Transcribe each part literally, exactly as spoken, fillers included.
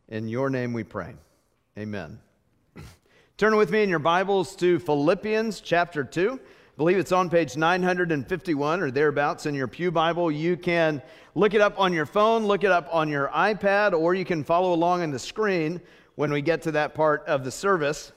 In your name we pray. Amen. Turn with me in your Bibles to Philippians chapter two. I believe it's on page nine hundred fifty-one or thereabouts in your pew Bible. You can look it up on your phone, look it up on your iPad, or you can follow along on the screen when we get to that part of the service.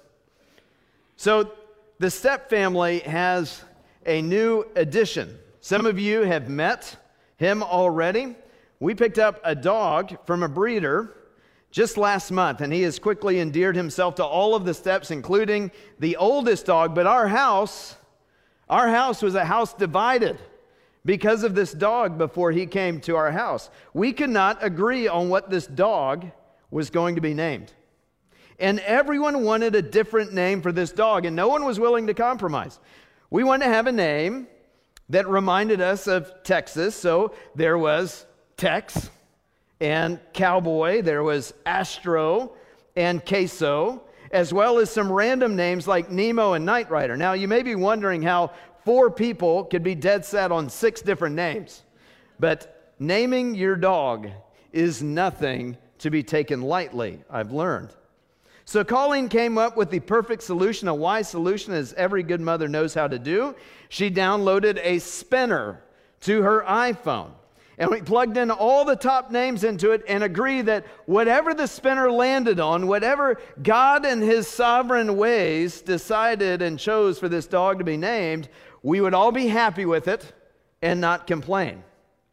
So the Step family has a new addition. Some of you have met him already. We picked up a dog from a breeder just last month, and he has quickly endeared himself to all of the Steps, including the oldest dog. But our house, our house was a house divided because of this dog before he came to our house. We could not agree on what this dog was going to be named. And everyone wanted a different name for this dog, and no one was willing to compromise. We wanted to have a name that reminded us of Texas, so there was Tex and Cowboy, there was Astro and Queso, as well as some random names like Nemo and Knight Rider. Now, you may be wondering how four people could be dead set on six different names, but naming your dog is nothing to be taken lightly, I've learned. So Colleen came up with the perfect solution, a wise solution, as every good mother knows how to do. She downloaded a spinner to her iPhone. And we plugged in all the top names into it and agreed that whatever the spinner landed on, whatever God in his sovereign ways decided and chose for this dog to be named, we would all be happy with it and not complain.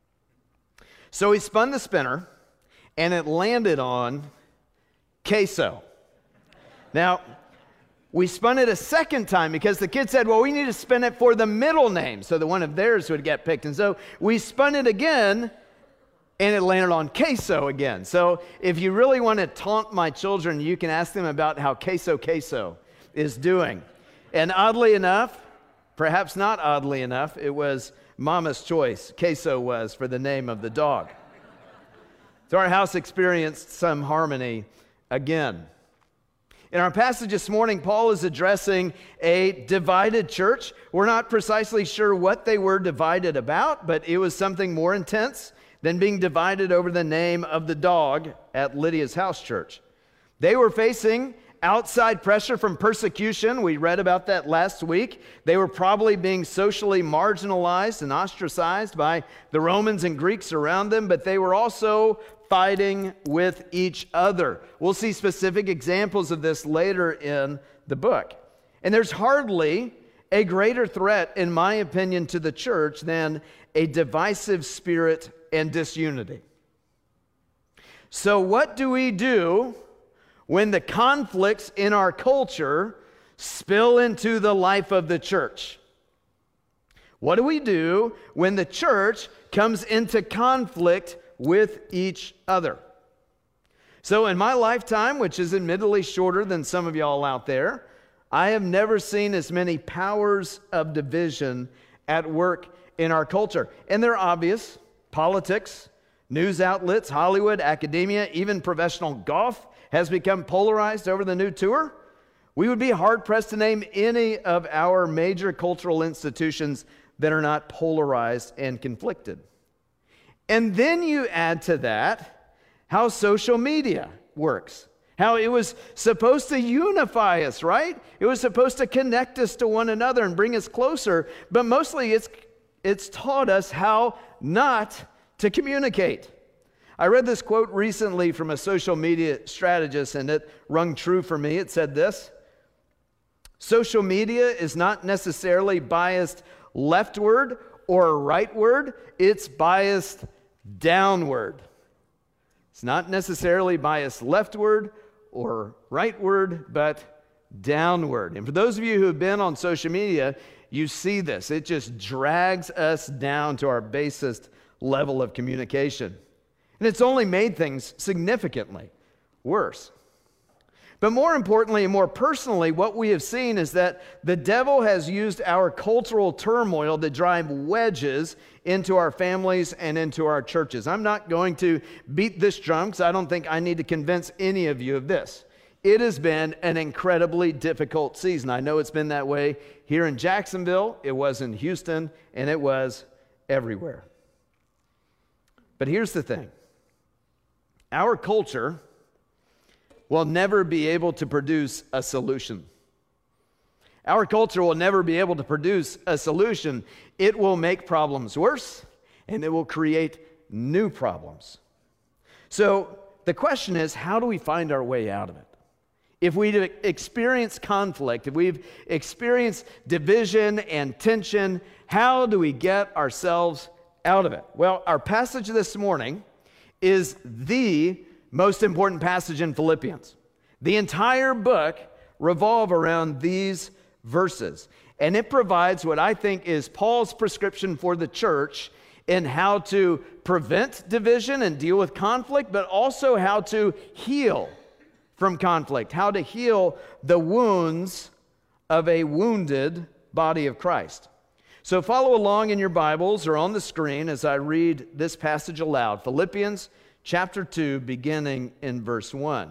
So we spun the spinner and it landed on Queso. Now, we spun it a second time because the kid said, well, we need to spin it for the middle name so that one of theirs would get picked. And so we spun it again, and it landed on Queso again. So if you really want to taunt my children, you can ask them about how Queso Queso is doing. And oddly enough, perhaps not oddly enough, it was Mama's choice. Queso was for the name of the dog. So our house experienced some harmony again. In our passage this morning, Paul is addressing a divided church. We're not precisely sure what they were divided about, but it was something more intense than being divided over the name of the dog at Lydia's house church. They were facing outside pressure from persecution. We read about that last week. They were probably being socially marginalized and ostracized by the Romans and Greeks around them, but they were also fighting with each other. We'll see specific examples of this later in the book. And there's hardly a greater threat, in my opinion, to the church than a divisive spirit and disunity. So what do we do when the conflicts in our culture spill into the life of the church? What do we do when the church comes into conflict with each other? So in my lifetime, which is admittedly shorter than some of y'all out there, I have never seen as many powers of division at work in our culture. And they're obvious. Politics, news outlets, Hollywood, academia, even professional golf has become polarized over the new tour. We would be hard-pressed to name any of our major cultural institutions that are not polarized and conflicted. And then you add to that how social media works, how it was supposed to unify us, right? It was supposed to connect us to one another and bring us closer, but mostly it's it's taught us how not to communicate. I read this quote recently from a social media strategist, and it rung true for me. It said this: social media is not necessarily biased leftward or rightward, it's biased downward. It's not necessarily biased leftward or rightward, but downward. And for those of you who have been on social media, you see this. It just drags us down to our basest level of communication. And it's only made things significantly worse. But more importantly and more personally, what we have seen is that the devil has used our cultural turmoil to drive wedges into our families and into our churches. I'm not going to beat this drum because I don't think I need to convince any of you of this. It has been an incredibly difficult season. I know it's been that way here in Jacksonville, it was in Houston, and it was everywhere. But here's the thing. Our culture will never be able to produce a solution. Our culture will never be able to produce a solution. It will make problems worse, and it will create new problems. So the question is, how do we find our way out of it? If we've experienced conflict, if we've experienced division and tension, how do we get ourselves out of it? Well, our passage this morning is the most important passage in Philippians. The entire book revolves around these verses, and it provides what I think is Paul's prescription for the church in how to prevent division and deal with conflict, but also how to heal from conflict, how to heal the wounds of a wounded body of Christ. So follow along in your Bibles or on the screen as I read this passage aloud. Philippians chapter two, beginning in verse one.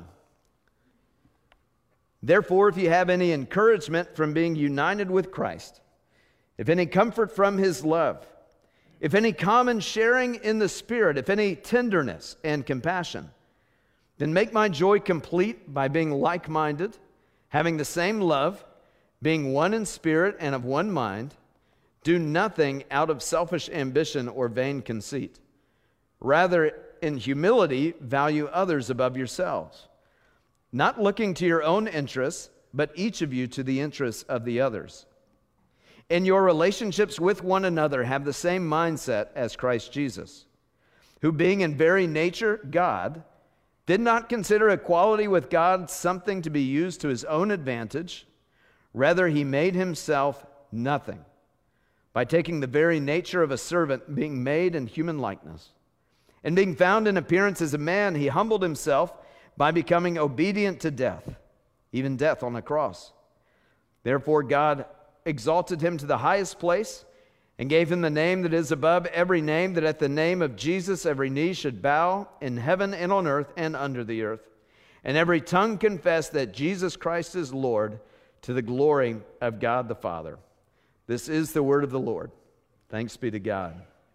Therefore, if you have any encouragement from being united with Christ, if any comfort from his love, if any common sharing in the Spirit, if any tenderness and compassion, then make my joy complete by being like-minded, having the same love, being one in spirit and of one mind. Do nothing out of selfish ambition or vain conceit. Rather, in humility, value others above yourselves, not looking to your own interests, but each of you to the interests of the others. In your relationships with one another, have the same mindset as Christ Jesus, who being in very nature God, did not consider equality with God something to be used to his own advantage. Rather, he made himself nothing by taking the very nature of a servant, being made in human likeness. And being found in appearance as a man, he humbled himself by becoming obedient to death, even death on a cross. Therefore, God exalted him to the highest place and gave him the name that is above every name, that at the name of Jesus every knee should bow in heaven and on earth and under the earth, and every tongue confess that Jesus Christ is Lord, to the glory of God the Father. This is the word of the Lord. Thanks be to God.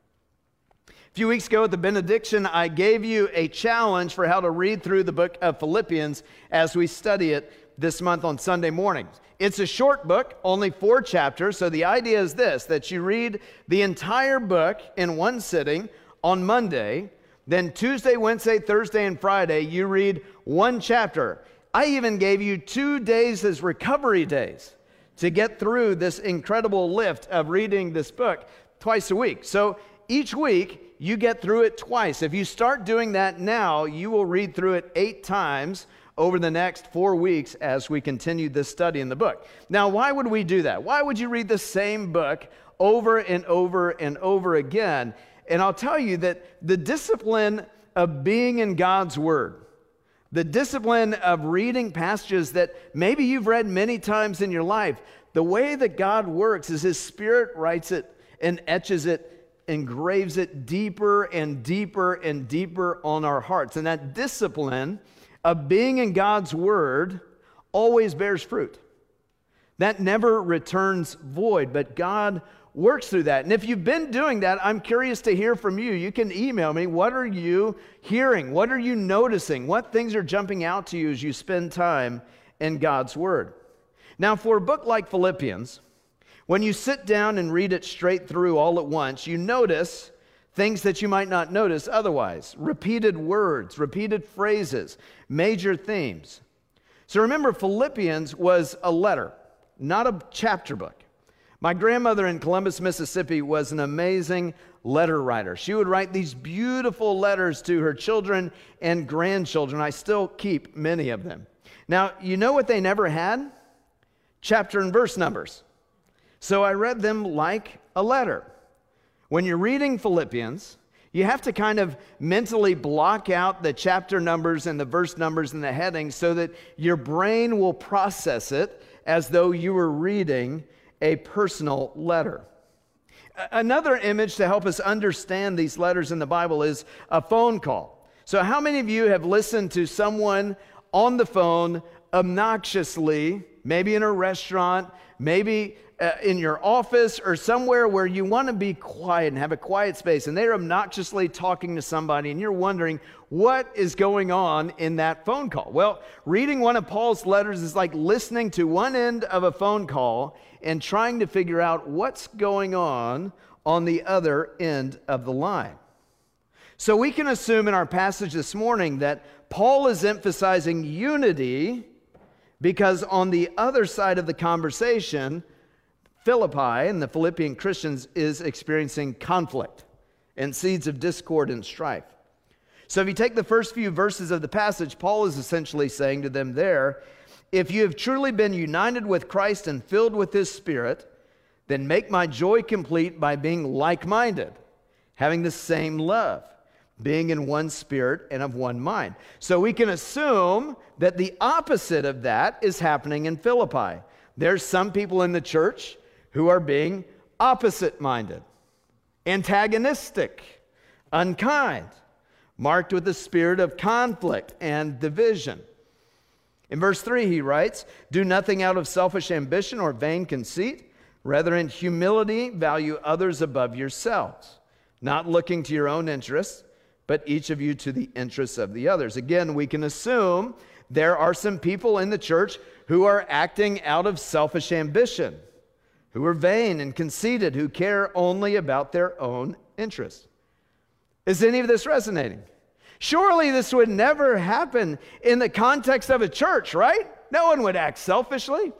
A few weeks ago at the benediction, I gave you a challenge for how to read through the book of Philippians as we study it this month on Sunday mornings. It's a short book, only four chapters, so the idea is this, that you read the entire book in one sitting on Monday, then Tuesday, Wednesday, Thursday, and Friday, you read one chapter. I even gave you two days as recovery days to get through this incredible lift of reading this book twice a week. So each week, you get through it twice. If you start doing that now, you will read through it eight times over the next four weeks as we continue this study in the book. Now, why would we do that? Why would you read the same book over and over and over again? And I'll tell you that the discipline of being in God's Word, the discipline of reading passages that maybe you've read many times in your life, the way that God works is His Spirit writes it and etches it, engraves it deeper and deeper and deeper on our hearts. And that discipline of being in God's Word always bears fruit. That never returns void, but God works through that. And if you've been doing that, I'm curious to hear from you. You can email me. What are you hearing? What are you noticing? What things are jumping out to you as you spend time in God's Word? Now, for a book like Philippians, when you sit down and read it straight through all at once, you notice things that you might not notice otherwise. Repeated words, repeated phrases, major themes. So remember, Philippians was a letter, not a chapter book. My grandmother in Columbus, Mississippi was an amazing letter writer. She would write these beautiful letters to her children and grandchildren. I still keep many of them. Now, you know what they never had? Chapter and verse numbers. So I read them like a letter. When you're reading Philippians, you have to kind of mentally block out the chapter numbers and the verse numbers and the headings so that your brain will process it as though you were reading a personal letter. Another image to help us understand these letters in the Bible is a phone call. So how many of you have listened to someone on the phone obnoxiously, maybe in a restaurant, maybe uh, in your office or somewhere where you want to be quiet and have a quiet space, and they're obnoxiously talking to somebody, and you're wondering what is going on in that phone call. Well, reading one of Paul's letters is like listening to one end of a phone call and trying to figure out what's going on on the other end of the line. So we can assume in our passage this morning that Paul is emphasizing unity because on the other side of the conversation, Philippi and the Philippian Christians is experiencing conflict and seeds of discord and strife. So if you take the first few verses of the passage, Paul is essentially saying to them there, if you have truly been united with Christ and filled with His Spirit, then make my joy complete by being like-minded, having the same love, being in one spirit and of one mind. So we can assume that the opposite of that is happening in Philippi. There's some people in the church who are being opposite-minded, antagonistic, unkind, marked with the spirit of conflict and division. In verse three, he writes, do nothing out of selfish ambition or vain conceit. Rather, in humility, value others above yourselves, not looking to your own interests, but each of you to the interests of the others. Again, we can assume there are some people in the church who are acting out of selfish ambition, who are vain and conceited, who care only about their own interests. Is any of this resonating? Surely this would never happen in the context of a church, right? No one would act selfishly.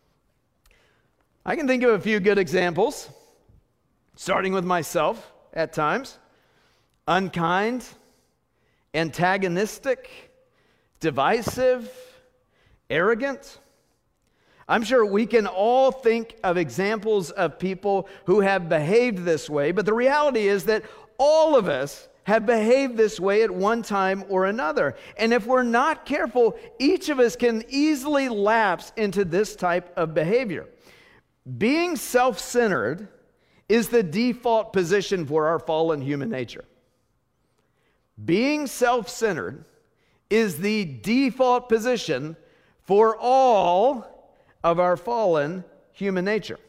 I can think of a few good examples, starting with myself at times. Unkind, antagonistic, divisive, arrogant. I'm sure we can all think of examples of people who have behaved this way, but the reality is that all of us have behaved this way at one time or another. And if we're not careful, each of us can easily lapse into this type of behavior. Being self-centered is the default position for our fallen human nature. Being self-centered is the default position for all of our fallen human nature.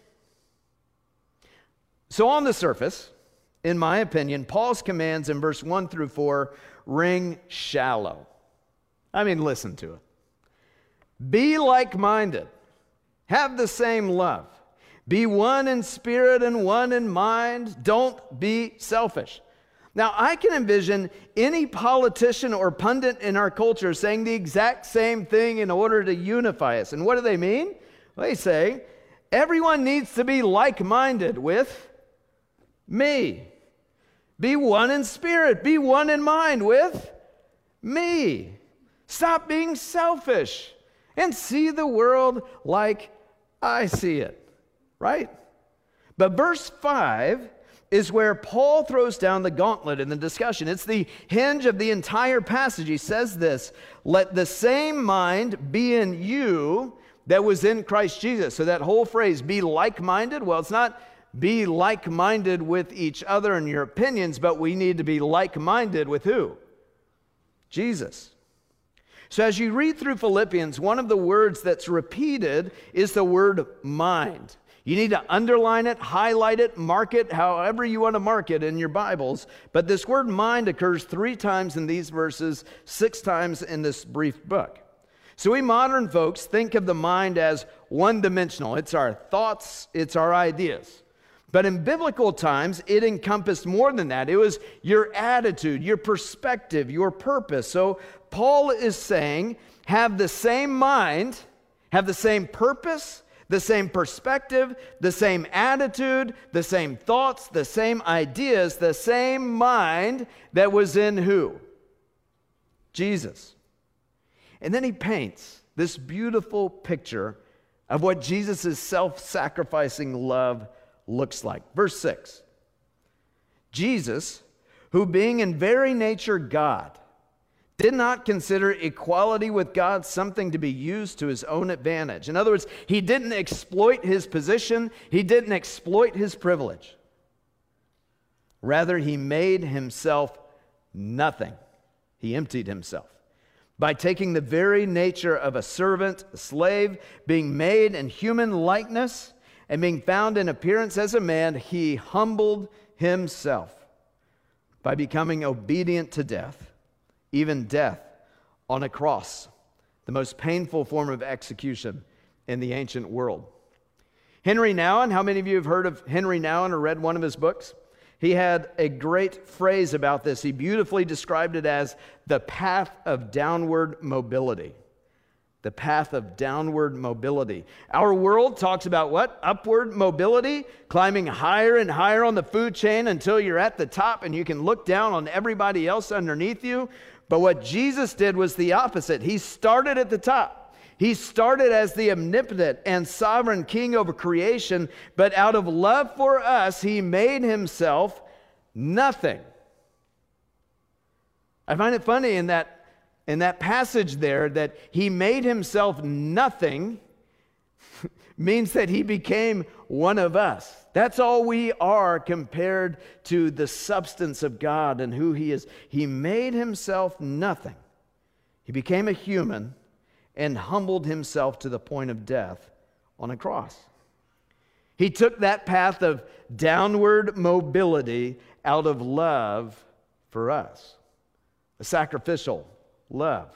So on the surface, in my opinion, Paul's commands in verse one through four ring shallow. I mean, listen to it. Be like-minded. Have the same love. Be one in spirit and one in mind. Don't be selfish. Now, I can envision any politician or pundit in our culture saying the exact same thing in order to unify us. And what do they mean? Well, they say, everyone needs to be like-minded with me. Be one in spirit. Be one in mind with me. Stop being selfish and see the world like I see it, right? But verse five is where Paul throws down the gauntlet in the discussion. It's the hinge of the entire passage. He says this, let the same mind be in you that was in Christ Jesus. So that whole phrase, be like-minded, well, it's not be like-minded with each other in your opinions, but we need to be like-minded with who? Jesus. So as you read through Philippians, one of the words that's repeated is the word mind. You need to underline it, highlight it, mark it, however you want to mark it in your Bibles. But this word mind occurs three times in these verses, six times in this brief book. So we modern folks think of the mind as one-dimensional. It's our thoughts, it's our ideas. But in biblical times, it encompassed more than that. It was your attitude, your perspective, your purpose. So Paul is saying, have the same mind, have the same purpose, the same perspective, the same attitude, the same thoughts, the same ideas, the same mind that was in who? Jesus. And then he paints this beautiful picture of what Jesus' self-sacrificing love looks like. Verse six. Jesus, who being in very nature God, did not consider equality with God something to be used to his own advantage. In other words, he didn't exploit his position. He didn't exploit his privilege. Rather, he made himself nothing. He emptied himself by taking the very nature of a servant, a slave, being made in human likeness, And being found in appearance as a man, he humbled himself by becoming obedient to death, even death on a cross, the most painful form of execution in the ancient world. Henry Nouwen, how many of you have heard of Henry Nouwen or read one of his books? He had a great phrase about this. He beautifully described it as the path of downward mobility. The path of downward mobility. Our world talks about what? Upward mobility, climbing higher and higher on the food chain until you're at the top and you can look down on everybody else underneath you. But what Jesus did was the opposite. He started at the top. He started as the omnipotent and sovereign king over creation, but out of love for us, he made himself nothing. I find it funny in that In that passage there, that he made himself nothing means that he became one of us. That's all we are compared to the substance of God and who he is. He made himself nothing. He became a human and humbled himself to the point of death on a cross. He took that path of downward mobility out of love for us, a sacrificial love.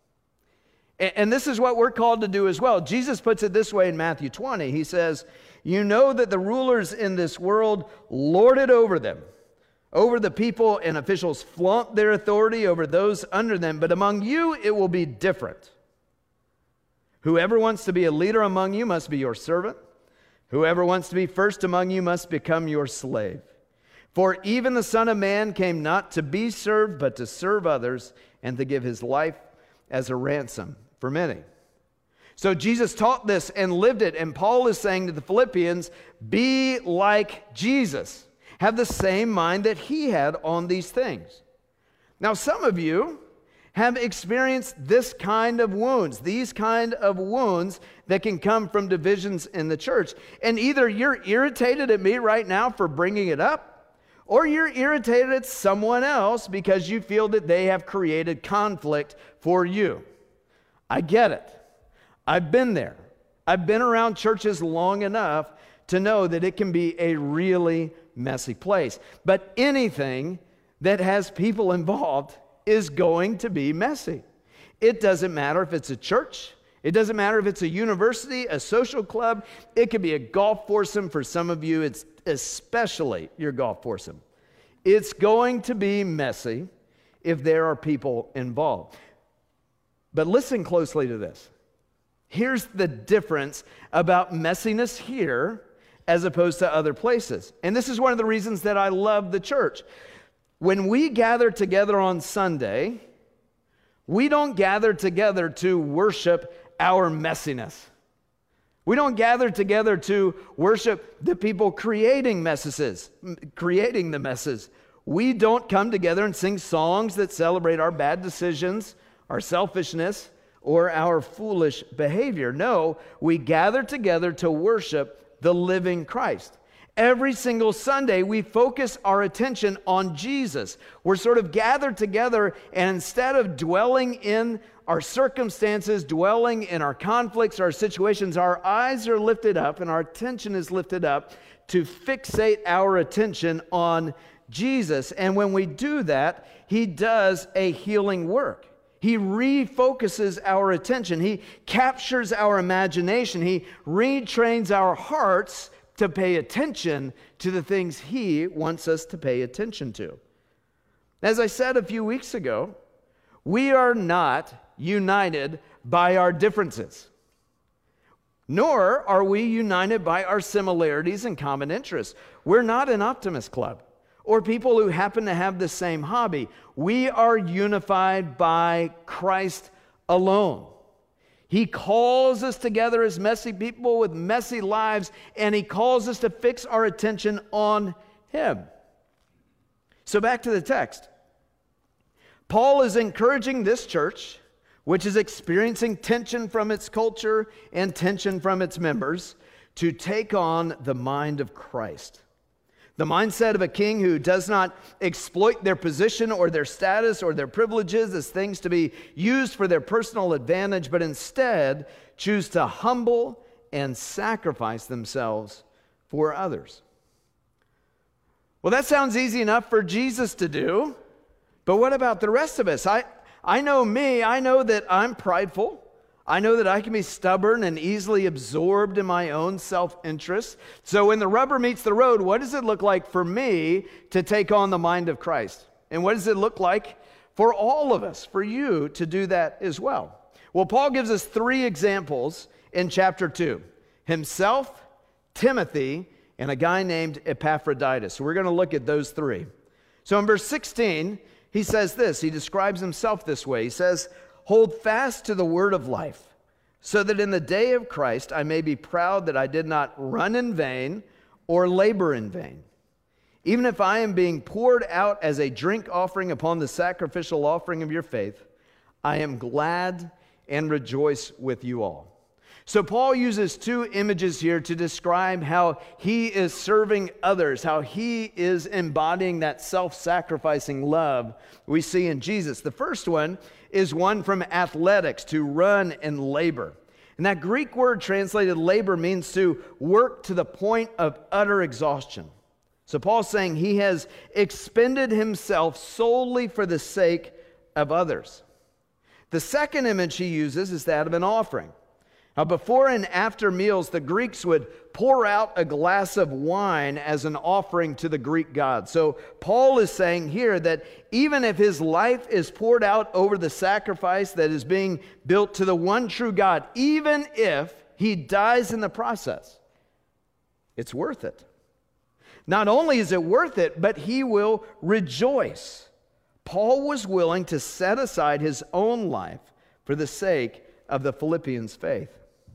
And this is what we're called to do as well. Jesus puts it this way in Matthew twenty. He says, "You know that the rulers in this world lord it over them. Over the people, and officials flaunt their authority over those under them. But among you, it will be different. Whoever wants to be a leader among you must be your servant. Whoever wants to be first among you must become your slave. For even the Son of Man came not to be served, but to serve others, and to give his life as a ransom for many." So Jesus taught this and lived it, and Paul is saying to the Philippians, be like Jesus. Have the same mind that he had on these things. Now, some of you have experienced this kind of wounds, these kind of wounds that can come from divisions in the church. And either you're irritated at me right now for bringing it up, or you're irritated at someone else because you feel that they have created conflict for you. I get it. I've been there. I've been around churches long enough to know that it can be a really messy place. But anything that has people involved is going to be messy. It doesn't matter if it's a church. It doesn't matter if it's a university, a social club. It could be a golf foursome. For some of you, it's especially your golf foursome. It's going to be messy if there are people involved. But listen closely to this. Here's the difference about messiness here as opposed to other places. And this is one of the reasons that I love the church. When we gather together on Sunday, we don't gather together to worship our messiness. We don't gather together to worship the people creating messes, creating the messes. We don't come together and sing songs that celebrate our bad decisions, our selfishness, or our foolish behavior. No, we gather together to worship the living Christ. Every single Sunday, we focus our attention on Jesus. We're sort of gathered together, and instead of dwelling in our circumstances, dwelling in our conflicts, our situations, our eyes are lifted up and our attention is lifted up to fixate our attention on Jesus. And when we do that, he does a healing work. He refocuses our attention. He captures our imagination. He retrains our hearts to pay attention to the things he wants us to pay attention to. As I said a few weeks ago, we are not united by our differences, nor are we united by our similarities and common interests. We're not an optimist club or people who happen to have the same hobby. We are unified by Christ alone. He calls us together as messy people with messy lives, and he calls us to fix our attention on him. So back to the text. Paul is encouraging this church, which is experiencing tension from its culture and tension from its members, to take on the mind of Christ. The mindset of a king who does not exploit their position or their status or their privileges as things to be used for their personal advantage, but instead choose to humble and sacrifice themselves for others. Well, that sounds easy enough for Jesus to do, but what about the rest of us? I, I know me, I know that I'm prideful. I know that I can be stubborn and easily absorbed in my own self-interest. So when the rubber meets the road, what does it look like for me to take on the mind of Christ? And what does it look like for all of us, for you to do that as well? Well, Paul gives us three examples in chapter two. Himself, Timothy, and a guy named Epaphroditus. So we're going to look at those three. So in verse sixteen, he says this. He describes himself this way. He says, "Hold fast to the word of life, so that in the day of Christ I may be proud that I did not run in vain or labor in vain. Even if I am being poured out as a drink offering upon the sacrificial offering of your faith, I am glad and rejoice with you all." So Paul uses two images here to describe how he is serving others, how he is embodying that self-sacrificing love we see in Jesus. The first one is one from athletics, to run and labor. And that Greek word translated labor means to work to the point of utter exhaustion. So Paul's saying he has expended himself solely for the sake of others. The second image he uses is that of an offering. Now, before and after meals, the Greeks would pour out a glass of wine as an offering to the Greek god. So Paul is saying here that even if his life is poured out over the sacrifice that is being built to the one true God, even if he dies in the process, it's worth it. Not only is it worth it, but he will rejoice. Paul was willing to set aside his own life for the sake of the Philippians' faith.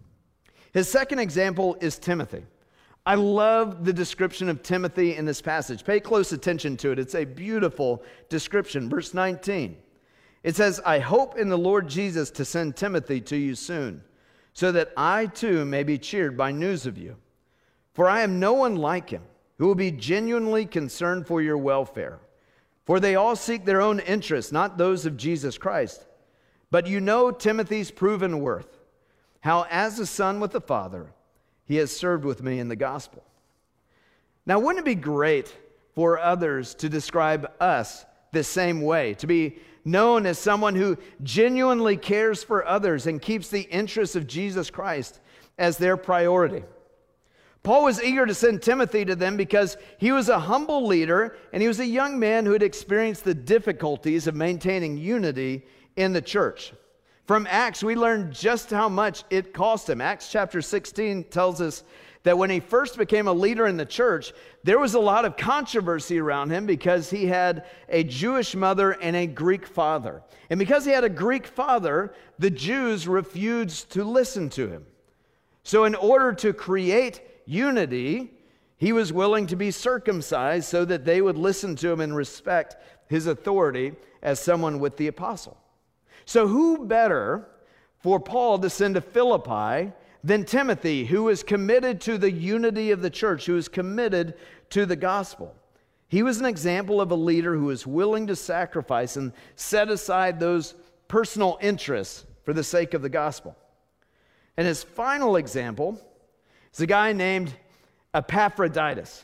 His second example is Timothy. I love the description of Timothy in this passage. Pay close attention to it. It's a beautiful description. Verse nineteen. It says, "I hope in the Lord Jesus to send Timothy to you soon, so that I too may be cheered by news of you. For I am no one like him, who will be genuinely concerned for your welfare. For they all seek their own interests, not those of Jesus Christ. But you know Timothy's proven worth, how as a son with the Father, he has served with me in the gospel." Now, wouldn't it be great for others to describe us the same way, to be known as someone who genuinely cares for others and keeps the interests of Jesus Christ as their priority? Paul was eager to send Timothy to them because he was a humble leader and he was a young man who had experienced the difficulties of maintaining unity in the church. From Acts, we learn just how much it cost him. Acts chapter sixteen tells us that when he first became a leader in the church, there was a lot of controversy around him because he had a Jewish mother and a Greek father. And because he had a Greek father, the Jews refused to listen to him. So in order to create unity, he was willing to be circumcised so that they would listen to him and respect his authority as someone with the apostle. So who better for Paul to send to Philippi than Timothy, who is committed to the unity of the church, who is committed to the gospel? He was an example of a leader who is willing to sacrifice and set aside those personal interests for the sake of the gospel. And his final example is a guy named Epaphroditus.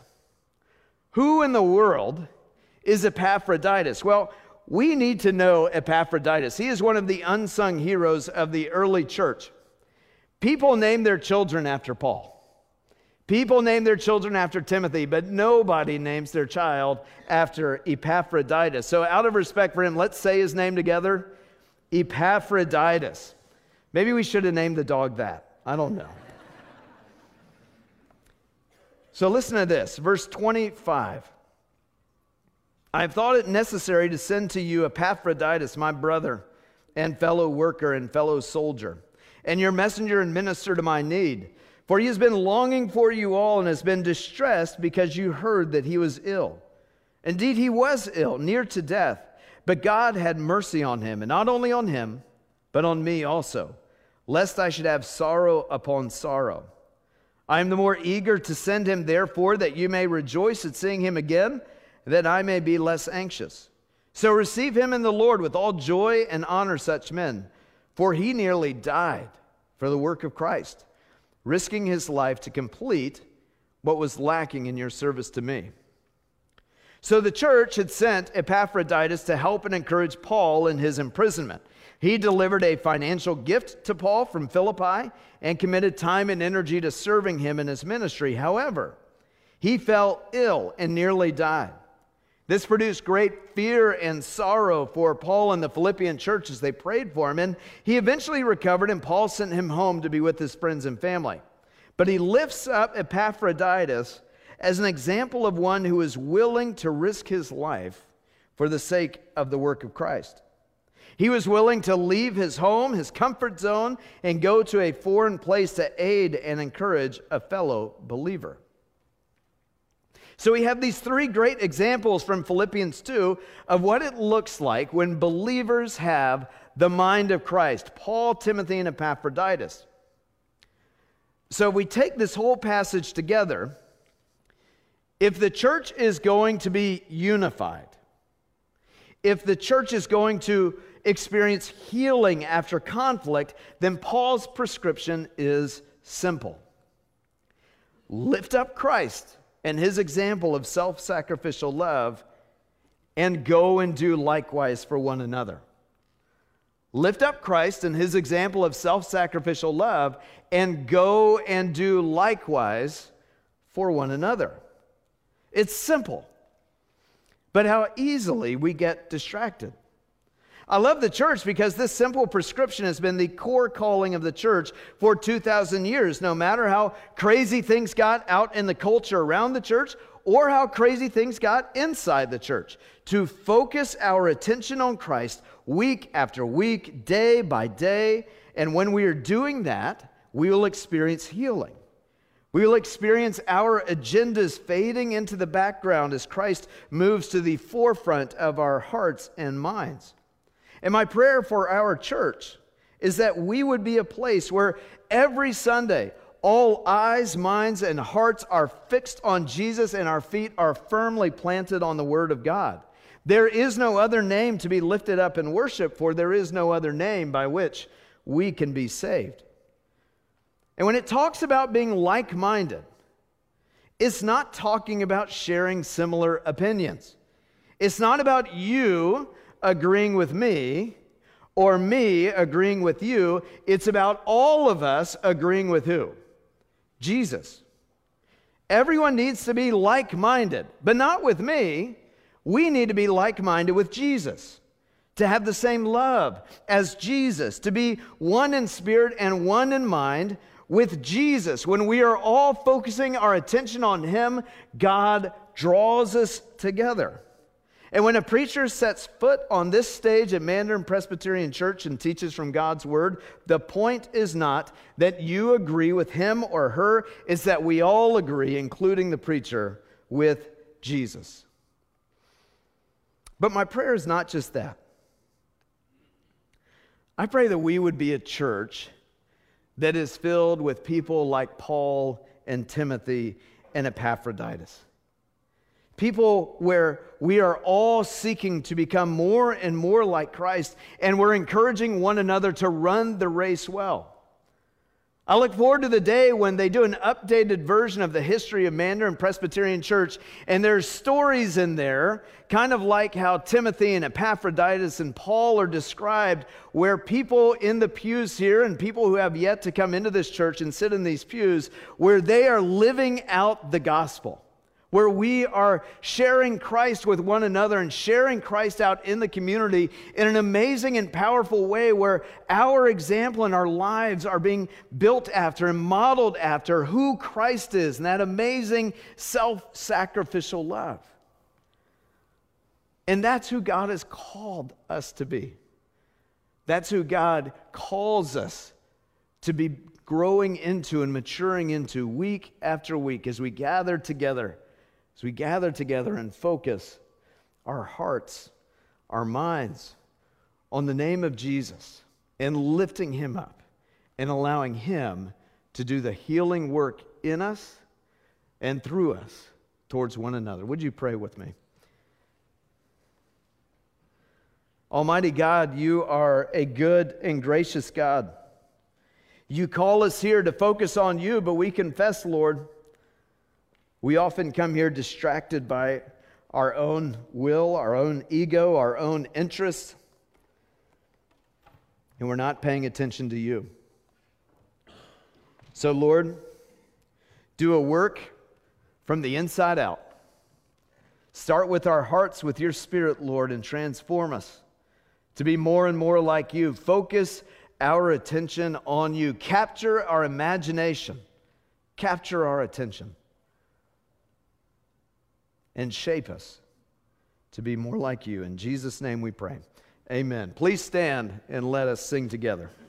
Who in the world is Epaphroditus? Well, we need to know Epaphroditus. He is one of the unsung heroes of the early church. People name their children after Paul. People name their children after Timothy, but nobody names their child after Epaphroditus. So out of respect for him, let's say his name together, Epaphroditus. Maybe we should have named the dog that. I don't know. So listen to this, verse twenty-five. "I have thought it necessary to send to you Epaphroditus, my brother and fellow worker and fellow soldier, and your messenger and minister to my need. For he has been longing for you all and has been distressed because you heard that he was ill. Indeed, he was ill, near to death, but God had mercy on him, and not only on him, but on me also, lest I should have sorrow upon sorrow. I am the more eager to send him, therefore, that you may rejoice at seeing him again, that I may be less anxious. So receive him in the Lord with all joy and honor such men, for he nearly died for the work of Christ, risking his life to complete what was lacking in your service to me. So the church had sent Epaphroditus to help and encourage Paul in his imprisonment. He delivered a financial gift to Paul from Philippi and committed time and energy to serving him in his ministry. However, he fell ill and nearly died. This produced great fear and sorrow for Paul and the Philippian church as they prayed for him, and he eventually recovered, and Paul sent him home to be with his friends and family. But he lifts up Epaphroditus as an example of one who is willing to risk his life for the sake of the work of Christ. He was willing to leave his home, his comfort zone, and go to a foreign place to aid and encourage a fellow believer. So we have these three great examples from Philippians two of what it looks like when believers have the mind of Christ: Paul, Timothy, and Epaphroditus. So we take this whole passage together. If the church is going to be unified, if the church is going to experience healing after conflict, then Paul's prescription is simple. Lift up Christ and his example of self-sacrificial love, and go and do likewise for one another. Lift up Christ and his example of self-sacrificial love, and go and do likewise for one another. It's simple, but how easily we get distracted. I love the church because this simple prescription has been the core calling of the church for two thousand years, no matter how crazy things got out in the culture around the church or how crazy things got inside the church. To focus our attention on Christ week after week, day by day, and when we are doing that, we will experience healing. We will experience our agendas fading into the background as Christ moves to the forefront of our hearts and minds. And my prayer for our church is that we would be a place where every Sunday, all eyes, minds, and hearts are fixed on Jesus and our feet are firmly planted on the Word of God. There is no other name to be lifted up in worship, for there is no other name by which we can be saved. And when it talks about being like-minded, it's not talking about sharing similar opinions. It's not about you agreeing with me or me agreeing with you. It's about all of us agreeing with who? Jesus. Everyone needs to be like-minded, but not with me. We need to be like-minded with Jesus, to have the same love as Jesus, to be one in spirit and one in mind with Jesus. When we are all focusing our attention on Him, God draws us together. And when a preacher sets foot on this stage at Mandarin Presbyterian Church and teaches from God's Word, the point is not that you agree with him or her, it's that we all agree, including the preacher, with Jesus. But my prayer is not just that. I pray that we would be a church that is filled with people like Paul and Timothy and Epaphroditus. People where we are all seeking to become more and more like Christ, and we're encouraging one another to run the race well. I look forward to the day when they do an updated version of the history of Mandarin Presbyterian Church, and there's stories in there, kind of like how Timothy and Epaphroditus and Paul are described, where people in the pews here and people who have yet to come into this church and sit in these pews, where they are living out the gospel, where we are sharing Christ with one another and sharing Christ out in the community in an amazing and powerful way, where our example and our lives are being built after and modeled after who Christ is and that amazing self-sacrificial love. And that's who God has called us to be. That's who God calls us to be growing into and maturing into week after week as we gather together. As we gather together and focus our hearts, our minds on the name of Jesus and lifting Him up and allowing Him to do the healing work in us and through us towards one another. Would you pray with me? Almighty God, you are a good and gracious God. You call us here to focus on you, but we confess, Lord, we often come here distracted by our own will, our own ego, our own interests, and we're not paying attention to you. So, Lord, do a work from the inside out. Start with our hearts, with your Spirit, Lord, and transform us to be more and more like you. Focus our attention on you. Capture our imagination. Capture our attention. And shape us to be more like you. In Jesus' name we pray. Amen. Please stand and let us sing together.